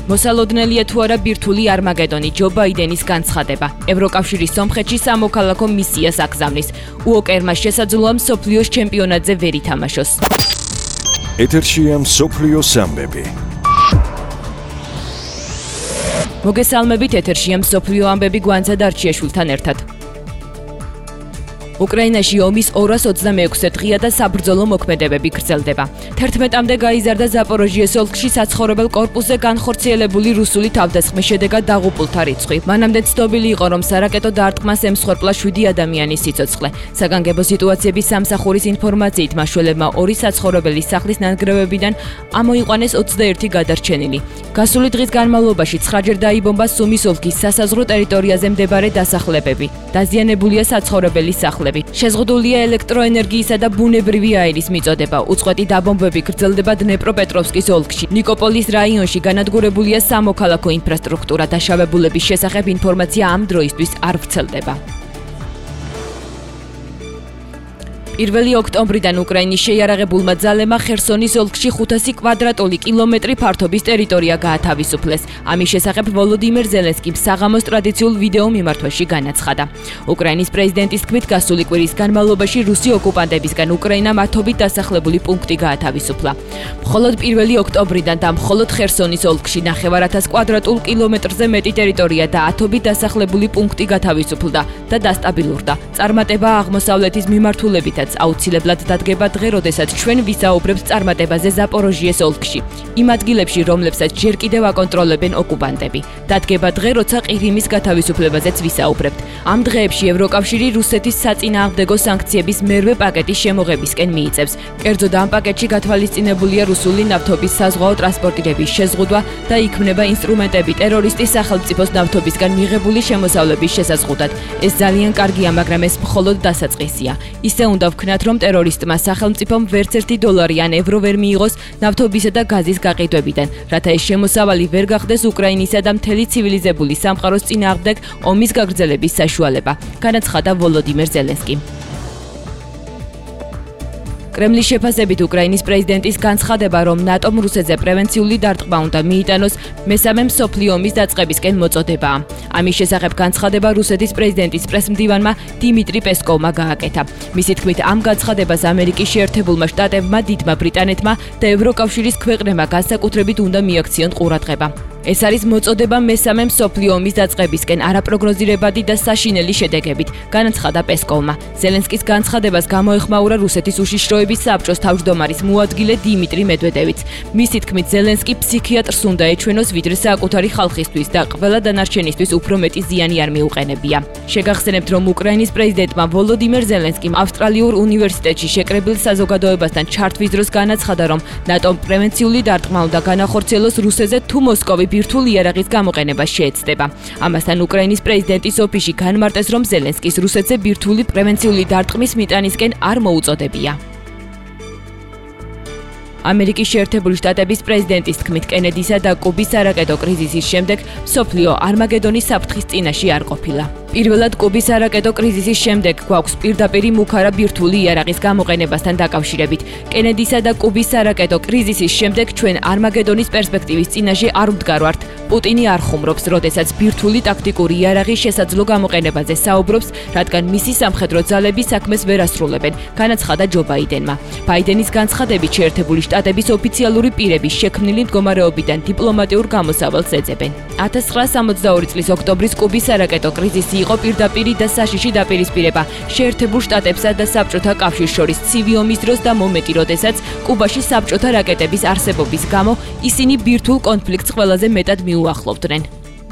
მოსალოდნელია თუ არა ბირთვული არმაგედონი ჯო ბაიდენის განცხადება. ევროკავშირის სომხეთში სამოქალაქო მისიას აგზავნის. უოკერმა შესაძლოა მსოფლიოს ჩემპიონატზე ვერ ითამაშოს. ეთერშია მსოფლიოს ამბები. მოგესალმებით, ეთერშია მსოფლიო ამბები გვანცა დარჩიაშვილთან ერთად. უკრაინაში ომის 226 დღეა და საბრძოლო მოქმედებები გრძელდება. 11-მდე გაიზარდა ზაპოროჟიეს ოლქში საცხოვრებელ კორპუსზე განხორციელებული რუსული თავდასხმის შედეგად დაღუპულთა რიცხვი. მანამდე ცნობილი იყო, რომ სარაკეტო დარტყმას ემსხვერპლა 7 ადამიანის სიცოცხლე. საგანგებო სიტუაციების სამსახურის ინფორმაციით მაშველებმა 2 საცხოვრებელი სახლის ნანგრევებიდან ამოიყვანეს 21 გადარჩენილი. გასული დღის განმავლობაში 9-ჯერ დაიბომბა სუმის ოლქის სასაზღვრო ტერიტორიაზე მდებარე დასახლებები. დაზიანებულია საცხოვრებელი სახლები. შეზღუდულია ელექტროენერგიისა და ბუნებრივი აირის მიწოდება. უწყვეტი დაბომბვები გრძელდება დნეპროპეტროვსკის ოლქში. ნიკოპოლის რაიონში განადგურებულია სამოქალაქო ინფრასტრუქტურა. დაშავებულების შესახებ ინფორმაცია ამ დროისთვის არ ვრცელდება. 1 ოქტომბრიდან უკრაინის შეიარაღებულმა ძალებმა ხერსონის ოლქში 500 კვადრატული კილომეტრი ფართობის ტერიტორია გაათავისუფლეს. ამის შესახებ ვოლოდიმირ ზელენსკიმ საღამოს ტრადიციულ ვიდეო მიმართვაში განაცხადა. უკრაინის პრეზიდენტის თქმით, გასული კვირის განმავლობაში რუსი ოკუპანტებისგან უკრაინამ ათობით დასახლებული პუნქტი გაათავისუფლა. მხოლოდ 1 ოქტომბრიდან და მხოლოდ ხერსონის ოლქში 9,000 კვადრატულ კილომეტრზე მეტი ტერიტორია და ათობით დასახლებული პუნქტი გათავისუფლდა და დასტაბილურდა. წარმატება აღმოსავლეთის მიმართულებითაც აუცილებლად დადგება დღე, როდესაც ჩვენ ვისაუბრებთ წარმატებაზე ზაპოროჟიეს ოლქში, იმ ადგილებში, რომლებსაც ჯერ კიდევ აკონტროლებენ ოკუპანტები. დადგება დღე, როცა ყირიმის გათავისუფლებაზეც ვისაუბრებთ. ამ დღეებში ევროკავშირი რუსეთის საწინააღმდეგო სანქციების მერვე პაკეტის შემოღებისკენ მიიწევს. კერძოდ ამ პაკეტში გათვალისწინებულია რუსული ნავთობის საზღვაო ტრანსპორტირების შეზღუდვა და იქმნება ინსტრუმენტები ტერორისტის სახელმწიფოს ნავთობისგან მიღებული შემოსავლების შესაზღუდად. ეს ძალიან კარგია, მაგრამ ეს მხოლოდ დასაწყისია. ისე უნდა ვქნათ, რომ ტერორისტმა სახელმწიფომ ვერც 1 დოლარი ან ევრო ვერ მიიღოს ნავთობისა და გაზის გაყიდვებიდან, რათა ეს შემოსავალი ვერ გახდეს უკრაინისა და მთელი ცივილიზებული სამყაროს წინააღმდეგ ომის გაგრძელების საშუალება, განაცხადა ვოლოდიმირ ზელენსკიმ. კრემლის შეფასებით უკრაინის პრეზიდენტის განცხადება, რომ ნატომ რუსეთზე პრევენციული დარტყმა უნდა მიიტანოს, მესამე მსოფლიო ომის დაწყებისკენ მოწოდებაა. ამის შესახებ განცხადება რუსეთის პრეზიდენტის პრესმდივანმა დიმიტრი პესკოვმა გააკეთა. მისი თქმით, ამ განცხადებას ამერიკის შეერთებულმა შტატებმა, დიდმა ბრიტანეთმა და ევროკავშირის ქვეყნებმა განსაკუთრებით უნდა მიაქციონ ყურადღება. ეს არის მოწოდება მესამე მსოფლიო ომის დაწყებისკენ არაპროგნოზირებადი და საშინელი შედეგებით, განაცხადა პესკოვმა. ზელენსკის განცხადებას გამოეხმაურა რუსეთის უშიშროების საბჭოს თავმჯდომარის მოადგილე დიმიტრი მედვედევიც. მისი თქმით, ზელენსკი ფსიქიატრს უნდა ეჩვენოს, ვიდრე საკუთარი ხალხისთვის და ყველა დანარჩენისთვის უფრო მეტი ზიანი არ მიუყენებია. შეგახსენებთ, რომ უკრაინის პრეზიდენტმა ვოლოდიმირ ზელენსკიმ ავსტრალიურ უნივერსიტეტში შეკრებილ საზოგადოებასთან ჩართვის დროს განაცხადა, რომ ნატომ პრევენციული დარტყმა უნდა განახორციელოს რუსეთზე თუ მოსკოვი ბირთვული იარაღის გამოყენება შეეცდება. ამასთან უკრაინის პრეზიდენტის ოფისში განმარტეს, რომ ზელენსკის რუსეთზე ბირთვული პრევენციული დარტყმის მიტანისკენ არ მოუწოდებია. ამერიკის შეერთებული შტატების პრეზიდენტის თქმით, კენედისა და კუბის სარაკეტო კრიზისის შემდეგ მსოფლიო არმაგედონის საფრთხის წინაშე არ ყოფილა. პირველად კუბის სარაკეტო კრიზისის შემდეგ გვაქვს პირდაპირი მუქარა ბირთვული იარაღის გამოყენებასთან დაკავშირებით. კენედისა და კუბის სარაკეტო კრიზისის შემდეგ ჩვენ არმაგედონის პერსპექტივის წინაშე არ ვდგარვართ. პუტინი არ ხუმრობს, როდესაც ბირთვული ტაქტიკური იარაღის შესაძლო გამოყენებაზე საუბრობს, რადგან მისი სამხედრო ძალები საქმეს ვერ ასრულებენ, განაცხადა ჯო ბაიდენმა. ბაიდენის განცხადებით შეერთებული შტატების ოფიციალური პირების შექმნილი მდგომარეობიდან დიპლომატიურ გამოსავალს ეძებენ. 1962 წლის ოქტომბრის კუბის სარაკეტო კრიზისი იყო პირდაპირი და საშიში დაპირისპირება შეერთებულ შტატებსა და საბჭოთა კავშირს შორის ცივი ომის დროს და მომენტი, როდესაც კუბაში საბჭოთა რაკეტების არსებობის გამო ისინი ბირთვულ კონფლიქტს ყველაზე მეტად მიუახლოვდნენ.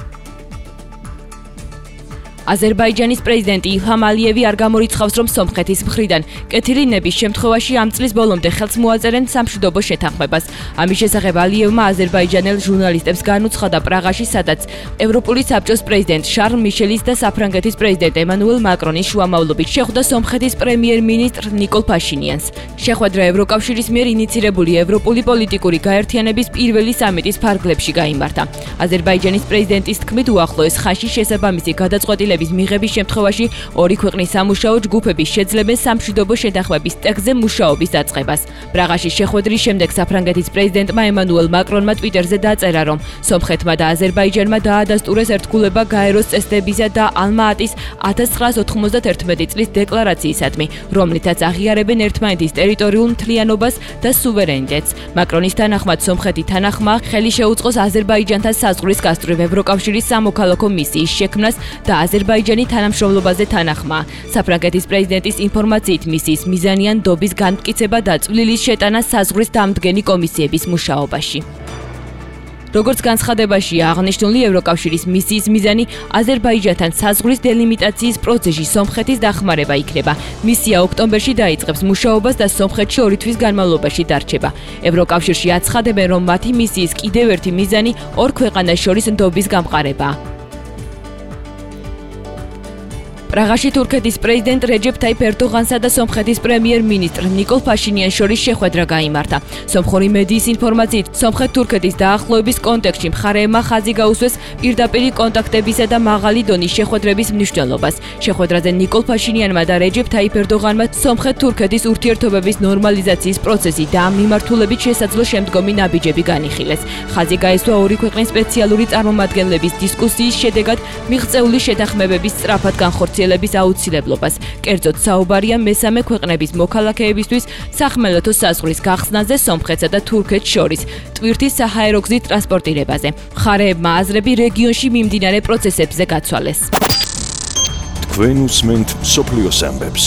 აზერბაიჯანის პრეზიდენტი ილჰამ ალიევი არ გამორიცხავს, რომ სომხეთის მხრიდან კეთილინების შემთხვევაში ამ წლის ბოლომდე ხელს მოაწერენ სამშვიდობო შეთანხმებას. ამის შესახებ ალიევმა აზერბაიჯანელ ჟურნალისტებს განუცხადა პრაღაში, სადაც ევროპული საბჭოს პრეზიდენტ შარლ მიშელის და საფრანგეთის პრეზიდენტ ემანუელ მაკრონის შუამავლობით შეხვდა სომხეთის პრემიერ-მინისტრ ნიკოლ ფაშინიანს. შეხვედრა ევროკავშირის მიერ ინიცირებული ევროპული პოლიტიკური გაერთიანების პირველი სამიტის ფარგლებში გაიმართა. აზერბაიჯანის პრეზიდენტის თქმით, უახლოეს ხანში შესაბამისი გადაწყვეტილება განცხადების მიღების შემთხვევაში ორი ქვეყნის სამუშაო ჯგუფები შეძლებენ სამშვიდობო შეთანხმების ტექსტზე მუშაობის დაწყებას. პრაღაში შეხვედრის შემდეგ საფრანგეთის პრეზიდენტმა ემანუელ მაკრონმა ტვიტერზე დაწერა, რომ სომხეთმა და აზერბაიჯანმა დაადასტურეს ერთგულება გაეროს წესდებისა და ალმა-ატის 1991 წლის დეკლარაციისადმი, რომლითაც აღიარებენ ერთმანეთის ტერიტორიულ მთლიანობას და სუვერენიტეტს. მაკრონის თანახმად სომხეთი თანახმა ხელი შეუწყოს აზერბაიჯანთან საზღვრის გასწვრივ ევროკავშირის სამოქალაქო მისიის შექმნას და აზერბაიჯანი თანამშრომლობაზე თანახმა. საფრანგეთის პრეზიდენტის ინფორმაციით მისიის მიზანია ნდობის განმტკიცება და წვლილის შეტანა საზღვრის დამდგენი კომისიების მუშაობაში. როგორც განცხადებაშია აღნიშნული, ევროკავშირის მისიის მიზანი აზერბაიჯანთან საზღვრის დელიმიტაციის პროცესში სომხეთის დახმარება იქნება. მისია ოქტომბერში დაიწყებს მუშაობას და სომხეთში 2 თვის განმავლობაში დარჩება. ევროკავშირში აცხადებენ, რომ მათი მისიის კიდევ ერთი მიზანი ორ ქვეყანას შორის ნდობის გამყარებაა. პრაღაში თურქეთის პრეზიდენტ რეჯეფ ტაიფ ერდოღანსა და სომხეთის პრემიერ-მინისტრ ნიკოლ ფაშინიანს შორის შეხვედრა გაიმართა. სომხური მედიის ინფორმაციით, სომხეთ-თურქეთის დაახლოების კონტექსტში მხარეებმა ხაზი გაუსვეს პირდაპირი კონტაქტებისა და მაღალი დონის შეხვედრების მნიშვნელობას. შეხვედრაზე ნიკოლ ფაშინიანმა და რეჯეფ ტაიფ ერდოღანმა სომხეთ-თურქეთის ურთიერთობების ნორმალიზაციის პროცესი და ამ მიმართულებით შესაძლო შემდგომი ნაბიჯები განიხილეს. ხაზი გაისვა ორი ქვეყნის სპეციალური წარმომადგენლების დისკუსიის შედეგად მიღწეული შეთანხმებების სწრაფად განხორციელების აუცილებლობას. კერძოდ საუბარია მესამე ქვეყნების მოქალაქეებისთვის სახმელეთო საზღვრის გახსნაზე სომხეთსა და თურქეთს შორის, ტვირთის საჰაერო გზით ტრანსპორტირებაზე. მხარეებმა აზრები რეგიონში მიმდინარე პროცესებზე გაცვალეს. თქვენ უსმენთ მსოფლიოს ამბებს.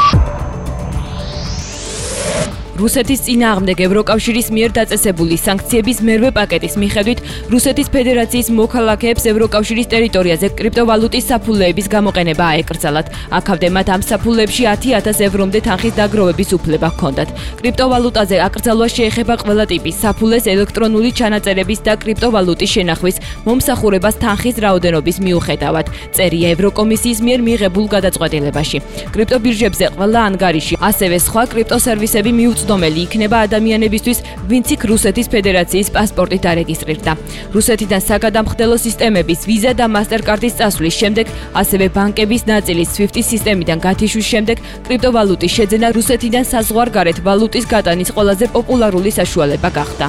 რუსეთის წინააღმდეგ ევროკავშირის მიერ დაწესებული სანქციების მერვე პაკეტის მიხედვით რუსეთის ფედერაციის მოქალაქეებს ევროკავშირის ტერიტორიაზე კრიპტოვალუტის საფულეების გამოყენება აეკრძალათ. აქამდე მათ ამ საფულეებში 10,000 ევრომდე თანხის დაგროვების უფლება ჰქონდათ. კრიპტოვალუტაზე აკრძალვა შეეხება ყველა ტიპის საფულეს, ელექტრონული ჩანაწერების და კრიპტოვალუტის შენახვის მომსახურებას თანხის რაოდენობის მიუხედავად. წერია ევროკომისიის მიერ მიღებულ გადაწყვეტილებაში. კრიპტობირჟებზე ყველა ანგარიში, ასევე სხვა კრიპტოსერვისები მიუწვდომელი იქნება ადამიანებისთვის, ვინც იქ რუსეთის ფედერაციის პასპორტით არეგისტრირდა. რუსეთიდან საგადამხდელო სისტემების ვიზა და მასტერკარდის წასვლის შემდეგ, ასევე ბანკების ნაწილის SWIFT-ის სისტემიდან გათიშვის შემდეგ, კრიპტოვალუტის შეძენა რუსეთიდან საზღვარგარეთ ვალუტის გატანის ყველაზე პოპულარული საშუალება გახდა.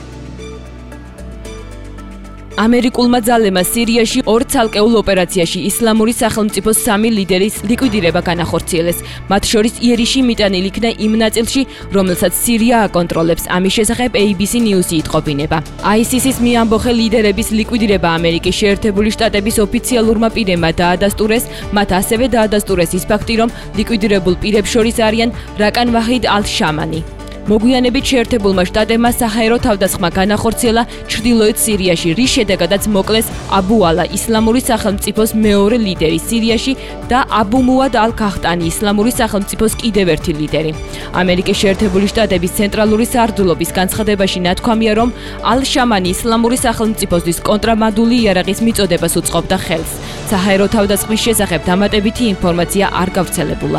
ამერიკულმა ძალებმა სირიაში ორ ცალკეულ ოპერაციაში ისლამური სახელმწიფოს 3 ლიდერის ლიკვიდირება განახორციელეს. მათ შორის იერიში მიტანილი იქნა იმ ნაწილში, რომელსაც სირია აკონტროლებს. ამის შესახებ ABC News-ი იტყობინება. ISIS-ის მიამბოხე ლიდერების ლიკვიდირება ამერიკის შეერთებული შტატების ოფიციალურმა პირებმა დაადასტურეს. მათ ასევე დაადასტურეს ის ფაქტი, რომ ლიკვიდირებულ პირებს შორის არიან რაკან ვაჰიდ ალ-შამანი. მოგვიანებით შეერთებულმა შტატებმა საჰაერო თავდასხმა განახორციელა ჩრდილოეთ სირიაში, რის შედეგადაც მოკლეს აბუ ალა, ისლამური სახელმწიფოს მეორე ლიდერი სირიაში და აბუ მუად ალ-ქახტანი, ისლამური სახელმწიფოს კიდევ ერთი ლიდერი. ამერიკის შეერთებული შტატების ცენტრალური სარდლობის განცხადებაში ნათქვამია, რომ ალ-შამანი ისლამური სახელმწიფოსთვის კონტრაბანდული იარაღის მიწოდებას უწყობდა ხელს. საჰაერო თავდასხმის შესახებ დამატებითი ინფორმაცია არ გავრცელებულა.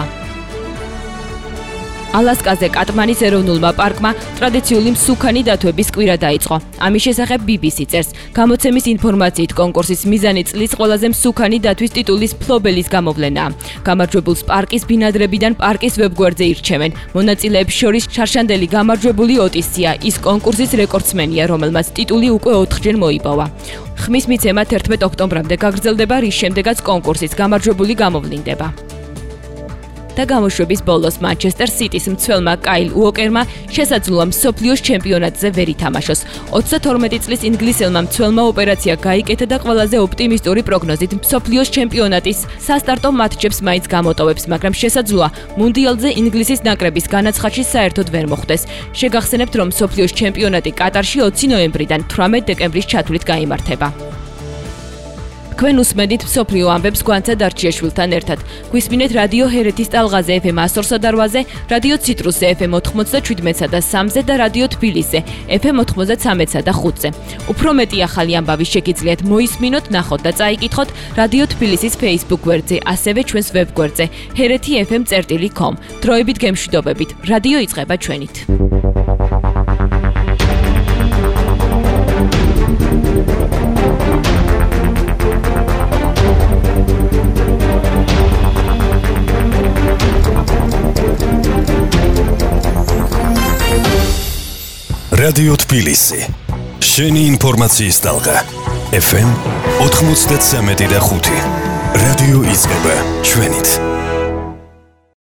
ალასკაზე კატმანის ეროვნულმა პარკმა ტრადიციული მსუქანი დათვების კვირა დაიწყო. ამის შესახებ BBC წერს. გამოცემის ინფორმაციით კონკურსის მიზანი წლის ყველაზე მსუქანი დათვის ტიტულის მფლობელის გამოვლენაა. გამარჯვებულს პარკის ბინადრებიდან პარკის ვებგვერდზე ირჩევენ. მონაწილეებს შორის შარშანდელი გამარჯვებული ოტისია, ის კონკურსის რეკორდსმენია, რომელმაც ტიტული უკვე 4-ჯერ მოიპოვა. ხმის მიცემა 11 ოქტომბრამდე გაგრძელდება, რის შემდეგაც კონკურსის გამარჯვებული გამოვლინდება. და გამოშვების ბოლოს Manchester City-ს მცველმა კაილ უოკერმა შესაძლოა მსოფლიოს ჩემპიონატზე ვერ ითამაშოს. 32 წლის ინგლისელმა მცველმა ოპერაცია გაიკეთა და ყველაზე ოპტიმისტური პროგნოზით მსოფლიოს ჩემპიონატის სასტარტო მატჩებს მაინც გამოტოვებს, მაგრამ შესაძლოა მუნდიალზე ინგლისის ნაკრების განაცხადში საერთოდ ვერ მოხვდეს. შეგახსენებთ, რომ მსოფლიოს ჩემპიონატი კატარში 20 ნოემბრიდან 18 დეკემბრის ჩათვლით გაიმართება. თქვენ უსმენთ მსოფლიო ამბებს გვანცა დარჩიაშვილთან ერთად. გვისმინეთ რადიო ჰერეთის ტალღაზე FM 102-ზე, რადიო ციტრუსზე FM 97-ზე და 3-ზე და რადიო თბილისზე FM 93-ზე და 5-ზე. უფრო მეტი ახალი ამბავი შეგიძლიათ მოისმინოთ, ნახოთ და წაიკითხოთ რადიო თბილისის Facebook გვერდზე, ასევე ჩვენს ვებ გვერდზე heretfm.com. დროებით გემშვიდობებით. რადიო იწყება ჩვენით. რადიო თბილისი. შენი ინფორმაციის ტალღა. FM 93.5. რადიო იწყება ჩვენით.